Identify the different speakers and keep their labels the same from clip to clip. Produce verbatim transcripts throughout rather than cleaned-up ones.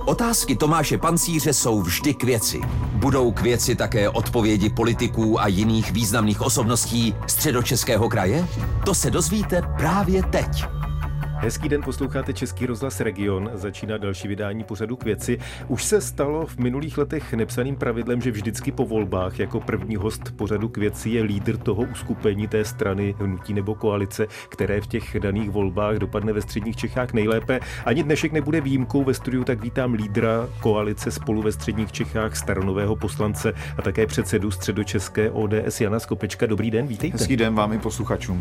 Speaker 1: Otázky Tomáše Pancíře jsou vždy k věci. Budou k věci také odpovědi politiků a jiných významných osobností Středočeského kraje? To se dozvíte právě teď.
Speaker 2: Hezký den, posloucháte Český rozhlas Region, začíná další vydání pořadu K věci. Už se stalo v minulých letech nepsaným pravidlem, že vždycky po volbách jako první host pořadu K věci je lídr toho uskupení té strany, hnutí nebo koalice, které v těch daných volbách dopadne ve středních Čechách nejlépe. Ani dnešek nebude výjimkou, ve studiu tak vítám lídra koalice Spolu ve středních Čechách, staronového poslance a také předsedu středočeské O D S Jana Skopečka. Dobrý den, vítejte.
Speaker 3: Hezký den vám i posluchačům.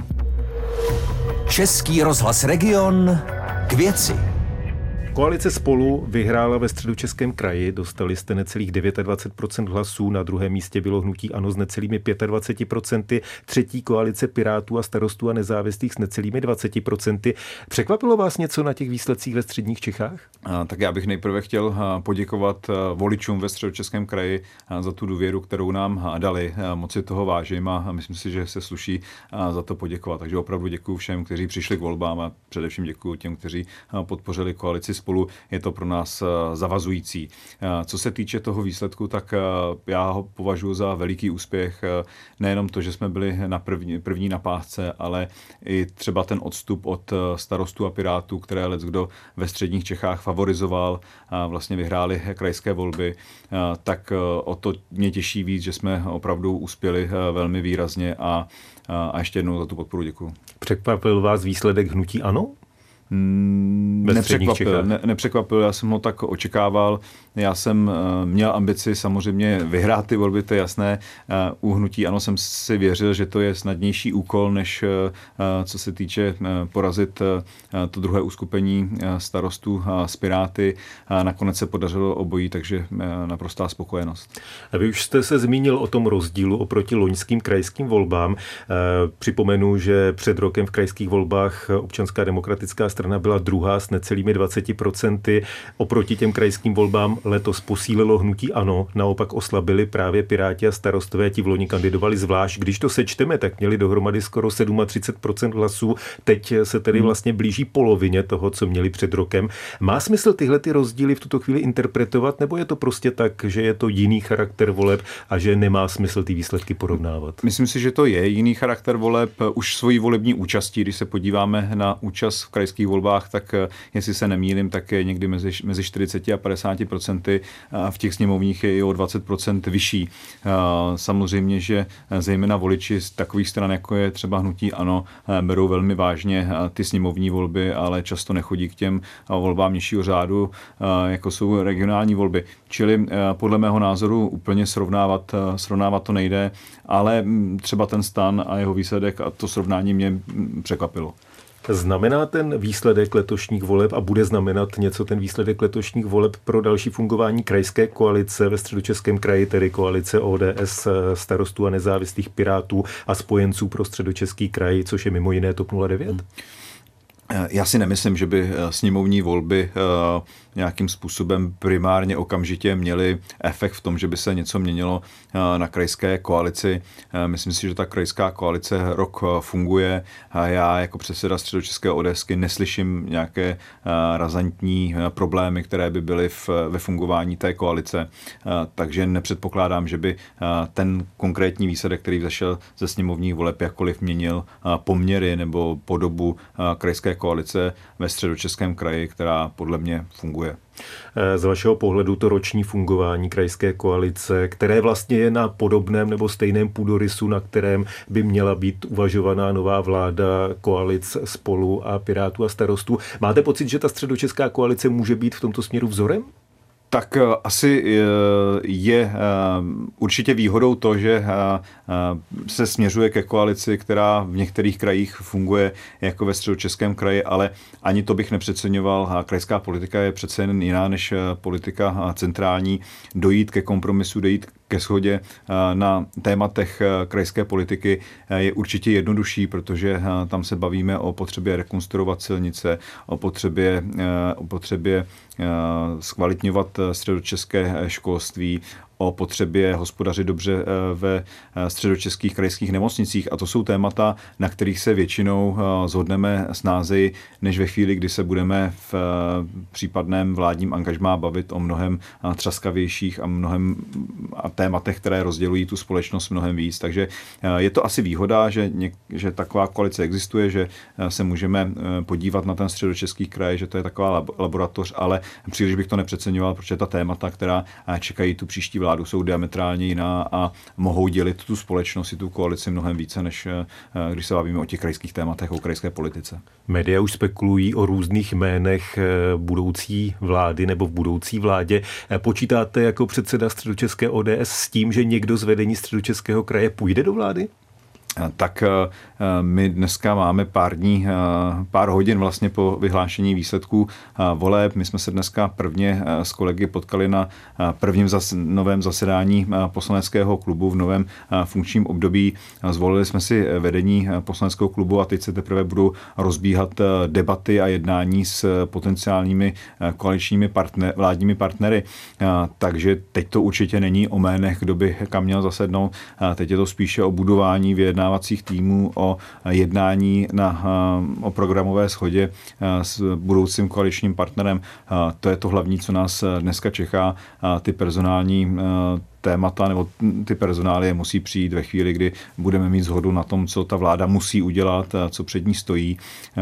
Speaker 1: Český rozhlas Region k věci.
Speaker 2: Koalice Spolu vyhrála ve Středočeském kraji, dostali jste necelých dvacet devět procent hlasů, na druhém místě bylo hnutí ANO s necelými dvacet pět procent, třetí koalice Pirátů a Starostů a nezávislých s necelými dvacet procent. Překvapilo vás něco na těch výsledcích ve středních Čechách?
Speaker 3: A, tak já bych nejprve chtěl poděkovat voličům ve Středočeském kraji za tu důvěru, kterou nám dali. Moc si toho vážím a myslím si, že se sluší za to poděkovat. Takže opravdu děkuji všem, kteří přišli k volbám a především děkuji těm, kteří podpořili koalici Spolu, je to pro nás zavazující. Co se týče toho výsledku, tak já ho považuji za veliký úspěch. Nejenom to, že jsme byli na první, první na pásce, ale i třeba ten odstup od Starostů a Pirátů, které leckdo ve středních Čechách favorizoval, vlastně vyhráli krajské volby, tak o to mě těší víc, že jsme opravdu uspěli velmi výrazně a, a ještě jednou za tu podporu děkuji.
Speaker 2: Překvapil vás výsledek hnutí ANO?
Speaker 3: Nepřekvapil, ne, nepřekvapil, já jsem ho tak očekával. Já jsem uh, měl ambici samozřejmě vyhrát ty volby, to je jasné. Uh, u hnutí ANO jsem si věřil, že to je snadnější úkol, než uh, co se týče uh, porazit uh, to druhé uskupení uh, Starostů uh, s Piráty. Uh, nakonec se podařilo obojí, takže uh, naprostá spokojenost.
Speaker 2: A vy už jste se zmínil o tom rozdílu oproti loňským krajským volbám. Uh, připomenu, že před rokem v krajských volbách Občanská demokratická strana byla druhá s necelými dvaceti procenty. Oproti těm krajským volbám letos posílilo hnutí ANO, naopak oslabili právě Piráti a Starostové, ti v loni kandidovali zvlášť. Když to sečteme, tak měli dohromady skoro třicet sedm procent hlasů. Teď se tedy vlastně blíží polovině toho, co měli před rokem. Má smysl tyhle ty rozdíly v tuto chvíli interpretovat, nebo je to prostě tak, že je to jiný charakter voleb a že nemá smysl ty výsledky porovnávat?
Speaker 3: Myslím si, že to je jiný charakter voleb. Už svojí volební účastí, když se podíváme na účast v krajských volbách, tak jestli se nemýlím, tak je někdy mezi, mezi čtyřicet a padesát procent, v těch sněmovních je i o dvacet procent vyšší. Samozřejmě, že zejména voliči z takových stran, jako je třeba hnutí ANO, berou velmi vážně ty sněmovní volby, ale často nechodí k těm volbám nižšího řádu, jako jsou regionální volby. Čili podle mého názoru úplně srovnávat, srovnávat to nejde, ale třeba ten stan a jeho výsledek a to srovnání mě překvapilo.
Speaker 2: Znamená ten výsledek letošních voleb a bude znamenat něco ten výsledek letošních voleb pro další fungování krajské koalice ve Středočeském kraji, tedy koalice O D S, Starostů a nezávislých, Pirátů a spojenců pro Středočeský kraj, což je mimo jiné TOP nula devět? Hmm.
Speaker 3: Já si nemyslím, že by sněmovní volby nějakým způsobem primárně okamžitě měly efekt v tom, že by se něco měnilo na krajské koalici. Myslím si, že ta krajská koalice rok funguje. Já jako předseda Středočeské ODSky neslyším nějaké razantní problémy, které by byly v, ve fungování té koalice. Takže nepředpokládám, že by ten konkrétní výsledek, který vzešel ze sněmovních voleb, jakkoliv měnil poměry nebo podobu krajské koalice ve Středočeském kraji, která podle mě funguje.
Speaker 2: Z vašeho pohledu to roční fungování krajské koalice, které vlastně je na podobném nebo stejném půdorysu, na kterém by měla být uvažovaná nová vláda koalic Spolu a Pirátů a Starostů. Máte pocit, že ta středočeská koalice může být v tomto směru vzorem?
Speaker 3: Tak asi je určitě výhodou to, že se směřuje ke koalici, která v některých krajích funguje jako ve Středočeském kraji, ale ani to bych nepřeceňoval. Krajská politika je přece jen jiná než politika centrální. Dojít ke kompromisu, dojít ke shodě na tématech krajské politiky je určitě jednodušší, protože tam se bavíme o potřebě rekonstruovat silnice, o potřebě, o potřebě zkvalitňovat středočeské školství, o potřebě hospodařit dobře ve středočeských krajských nemocnicích. A to jsou témata, na kterých se většinou shodneme snázeji, než ve chvíli, kdy se budeme v případném vládním angažmá bavit o mnohem třaskavějších a mnohem a tématech, které rozdělují tu společnost mnohem víc. Takže je to asi výhoda, že, něk, že taková koalice existuje, že se můžeme podívat na ten středočeský kraj, že to je taková laboratoř, ale příliš bych to nepřeceňoval, protože ta témata, která čekají tu příští vládu, jsou diametrálně jiná a mohou dělit tu společnost i tu koalici mnohem více, než když se bavíme o těch krajských tématech, o krajské politice.
Speaker 2: Média už spekulují o různých jménech budoucí vlády nebo v budoucí vládě. Počítáte jako předseda Středočeské O D S s tím, že někdo z vedení Středočeského kraje půjde do vlády?
Speaker 3: Tak my dneska máme pár dní, pár hodin vlastně po vyhlášení výsledků voleb. My jsme se dneska prvně s kolegy potkali na prvním zas, novém zasedání poslaneckého klubu v novém funkčním období. Zvolili jsme si vedení poslaneckého klubu a teď se teprve budou rozbíhat debaty a jednání s potenciálními koaličními partner, vládními partnery. Takže teď to určitě není o jménech, kdo by kam měl zasednout. Teď je to spíše o budování vyjednávání týmů, o jednání na, o programové shodě s budoucím koaličním partnerem. To je to hlavní, co nás dneska čeká. Ty personální témata nebo ty personálie musí přijít ve chvíli, kdy budeme mít shodu na tom, co ta vláda musí udělat, co před ní stojí.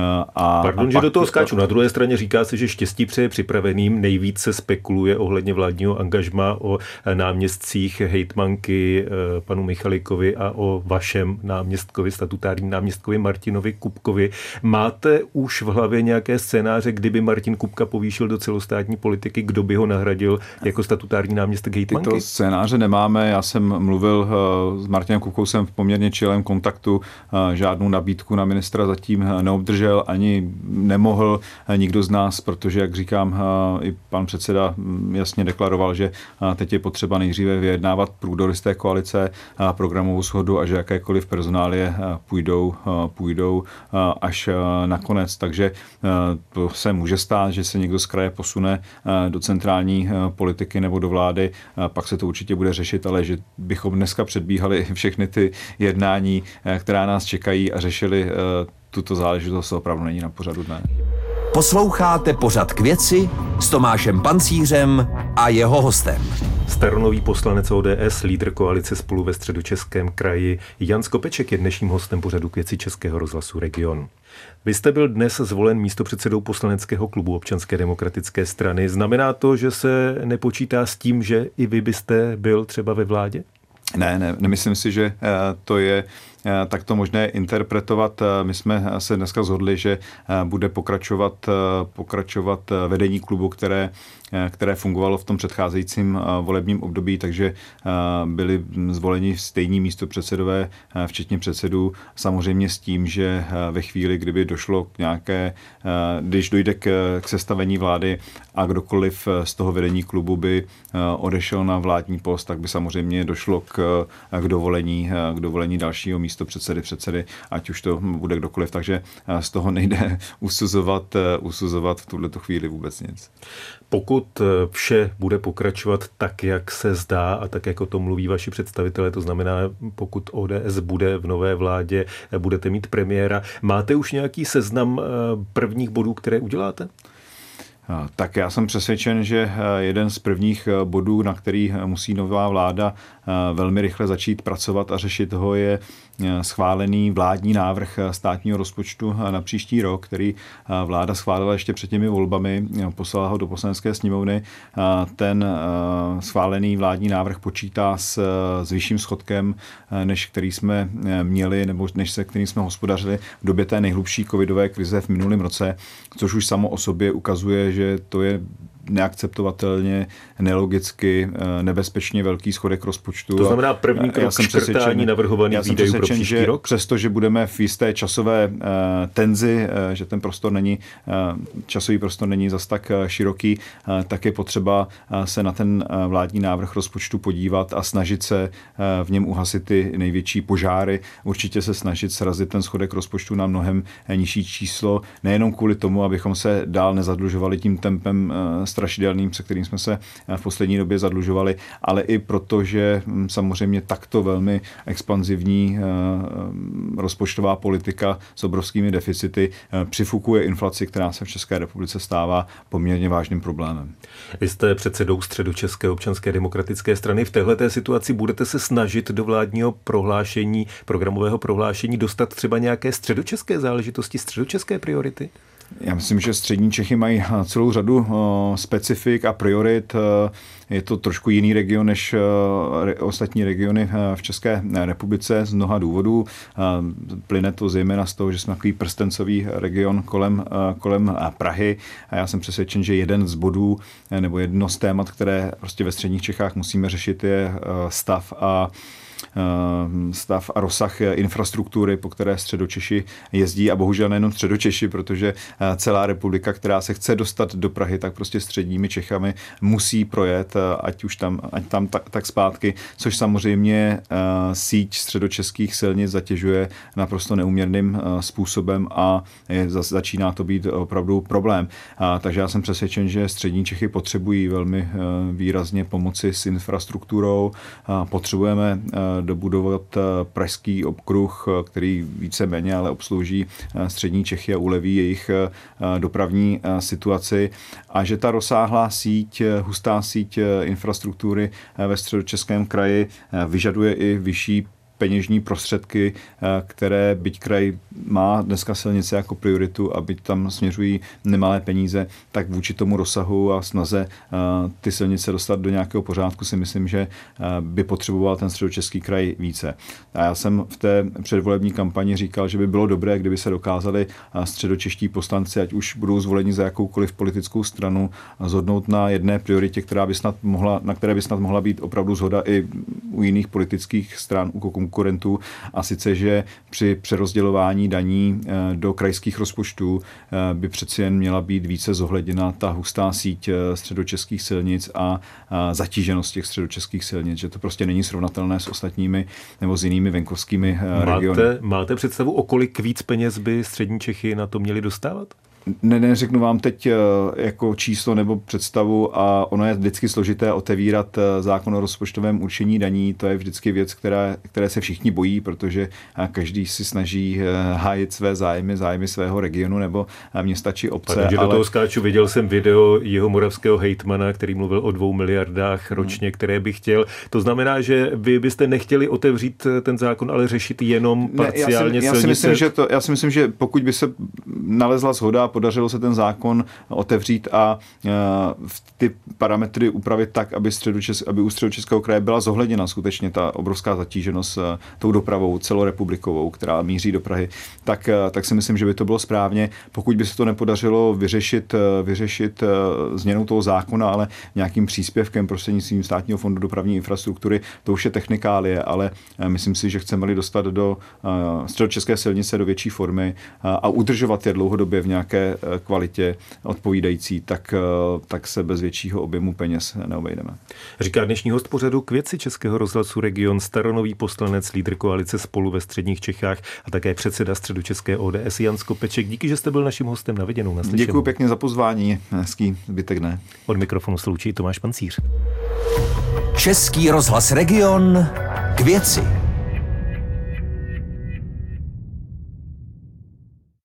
Speaker 3: A,
Speaker 2: Pardon,
Speaker 3: a
Speaker 2: že do toho skáču. Na druhé straně říká se, že štěstí přeje připraveným. Nejvíc se spekuluje ohledně vládního angažma o náměstcích hejtmanky panu Michalikovi a o vašem náměstkovi, statutárním náměstkovi Martinovi Kupkovi. Máte už v hlavě nějaké scénáře, kdyby Martin Kupka povýšil do celostátní politiky, kdo by ho nahradil jako statutární náměstek hejtmanky?
Speaker 3: Tyto scénáře nemáme. Já jsem mluvil s Martinem Kupkou, jsem v poměrně čilém kontaktu, žádnou nabídku na ministra zatím neobdržel, ani nemohl nikdo z nás, protože, jak říkám, i pan předseda jasně deklaroval, že teď je potřeba nejdříve vyjednávat průdory z té koalice, programovou shodu a že jakékoliv personálie půjdou, půjdou až nakonec. Takže to se může stát, že se někdo z kraje posune do centrální politiky nebo do vlády, pak se to určitě bude řešit, ale že bychom dneska předbíhali všechny ty jednání, která nás čekají a řešili tuto záležitost, opravdu není na pořadu dne.
Speaker 1: Posloucháte pořad K věci s Tomášem Pancířem a jeho hostem.
Speaker 2: Staronový poslanec O D S, lídr koalice Spolu ve Středočeském kraji Jan Skopeček je dnešním hostem pořadu K věci Českého rozhlasu Region. Vy jste byl dnes zvolen místopředsedou poslaneckého klubu Občanské demokratické strany. Znamená to, že se nepočítá s tím, že i vy byste byl třeba ve vládě?
Speaker 3: Ne, ne, nemyslím si, že to je takto možné interpretovat. My jsme se dneska shodli, že bude pokračovat, pokračovat vedení klubu, které, které fungovalo v tom předcházejícím volebním období, takže byli zvoleni stejní místopředsedové, včetně předsedů, samozřejmě s tím, že ve chvíli, kdyby došlo k nějaké, když dojde k, k sestavení vlády a kdokoliv z toho vedení klubu by odešel na vládní post, tak by samozřejmě došlo k, k dovolení, k dovolení dalšího místopředsedy předsedy, předsedy, ať už to bude kdokoliv, takže z toho nejde usuzovat, usuzovat v tuhleto chvíli vůbec nic.
Speaker 2: Pokud vše bude pokračovat tak, jak se zdá a tak, jak o tom mluví vaši představitelé, to znamená, pokud O D S bude v nové vládě, budete mít premiéra, máte už nějaký seznam prvních bodů, které uděláte?
Speaker 3: Tak já jsem přesvědčen, že jeden z prvních bodů, na který musí nová vláda velmi rychle začít pracovat a řešit ho, je schválený vládní návrh státního rozpočtu na příští rok, který vláda schválila ještě před těmi volbami, poslala ho do Poslanecké sněmovny. Ten schválený vládní návrh počítá s, s vyšším schodkem, než který jsme měli, nebo než se kterým jsme hospodařili v době té nejhlubší covidové krize v minulém roce, což už samo o sobě ukazuje, že to je neakceptovatelně, nelogicky, nebezpečně velký schodek rozpočtu.
Speaker 2: To znamená první krok škrtání navrhovaných výdajů pro příští
Speaker 3: že
Speaker 2: rok?
Speaker 3: Přesto, že budeme v jisté časové uh, tenzi, uh, že ten prostor není, uh, časový prostor není zas tak uh, široký, uh, tak je potřeba uh, se na ten uh, vládní návrh rozpočtu podívat a snažit se uh, v něm uhasit ty největší požáry. Určitě se snažit srazit ten schodek rozpočtu na mnohem nižší číslo, nejenom kvůli tomu, abychom se dál nezadlužovali tím tempem uh, strašidelným, se kterým jsme se v poslední době zadlužovali, ale i proto, že samozřejmě takto velmi expanzivní rozpočtová politika s obrovskými deficity přifukuje inflaci, která se v České republice stává poměrně vážným problémem.
Speaker 2: Vy jste předsedou Středočeské občanské demokratické strany. V téhleté situaci budete se snažit do vládního prohlášení, programového prohlášení dostat třeba nějaké středočeské záležitosti, středočeské priority?
Speaker 3: Já myslím, že střední Čechy mají celou řadu uh, specifik a priorit. Uh, je to trošku jiný region než uh, re, ostatní regiony uh, v České republice z mnoha důvodů. Uh, plyne to zejména z toho, že jsme takový prstencový region kolem, uh, kolem uh, Prahy. A já jsem přesvědčen, že jeden z bodů uh, nebo jedno z témat, které prostě ve středních Čechách musíme řešit, je uh, stav a stav a rozsah infrastruktury, po které Středočeši jezdí a bohužel nejenom Středočeši, protože celá republika, která se chce dostat do Prahy, tak prostě středními Čechami musí projet, ať už tam, ať tam tak, tak zpátky, což samozřejmě síť středočeských silnic zatěžuje naprosto neúměrným způsobem a je, začíná to být opravdu problém. A, takže já jsem přesvědčen, že střední Čechy potřebují velmi výrazně pomoci s infrastrukturou. A potřebujeme dobudovat pražský okruh, který víceméně ale obslouží střední Čechy a uleví jejich dopravní situaci. A že ta rozsáhlá síť, hustá síť infrastruktury ve Středočeském kraji vyžaduje i vyšší peněžní prostředky, které byť kraj má dneska silnice jako prioritu a byť tam směřují nemalé peníze, tak vůči tomu rozsahu a snaze ty silnice dostat do nějakého pořádku si myslím, že by potřeboval ten Středočeský kraj více. A já jsem v té předvolební kampani říkal, že by bylo dobré, kdyby se dokázali středočeští poslanci, ať už budou zvoleni za jakoukoliv politickou stranu, shodnout na jedné prioritě, která by snad mohla, na které by snad mohla být opravdu shoda i u jiných politických stran, u konkurentů, a sice, že při přerozdělování daní do krajských rozpočtů by přeci jen měla být více zohledněna ta hustá síť středočeských silnic a zatíženost těch středočeských silnic, že to prostě není srovnatelné s ostatními nebo s jinými venkovskými regiony.
Speaker 2: Máte, máte představu, o kolik víc peněz by střední Čechy na to měli dostávat?
Speaker 3: Ne, neřeknu vám teď jako číslo nebo představu a ono je vždycky složité otevírat zákon o rozpočtovém určení daní. To je vždycky věc, která, které se všichni bojí, protože každý si snaží hájit své zájmy, zájmy svého regionu nebo města či obce.
Speaker 2: Takže ale... do toho skáču, viděl jsem video jeho moravského hejtmana, který mluvil o dvou miliardách ročně, které by chtěl. To znamená, že vy byste nechtěli otevřít ten zákon, ale řešit jenom parciálně
Speaker 3: ne, já, si, já, si myslím, že to, já si myslím, že pokud by se nalezla shoda, podařilo se ten zákon otevřít a ty parametry upravit tak, aby, středočes, aby u Středočeského kraje byla zohledněna skutečně ta obrovská zatíženost tou dopravou celorepublikovou, která míří do Prahy, tak, tak si myslím, že by to bylo správně. Pokud by se to nepodařilo vyřešit, vyřešit změnou toho zákona, ale nějakým příspěvkem prostřednictvím Státního fondu dopravní infrastruktury, to už je technikálie, ale myslím si, že chceme-li dostat do středočeské silnice do větší formy a udržovat je dlouhodobě v nějaké kvalitě odpovídající, tak, tak se bez většího objemu peněz neobejdeme.
Speaker 2: Říká dnešní host pořadu K věci Českého rozhlasu Region, staronový poslanec, lídr koalice Spolu ve středních Čechách a také předseda Středočeské O D S Jan Skopeček. Díky, že jste byl naším hostem. Na viděnou, naslyšenou.
Speaker 3: Děkuji pěkně za pozvání. Hezký zbytek dne.
Speaker 2: Od mikrofonu se loučí Tomáš Pancíř.
Speaker 1: Český rozhlas Region. K věci.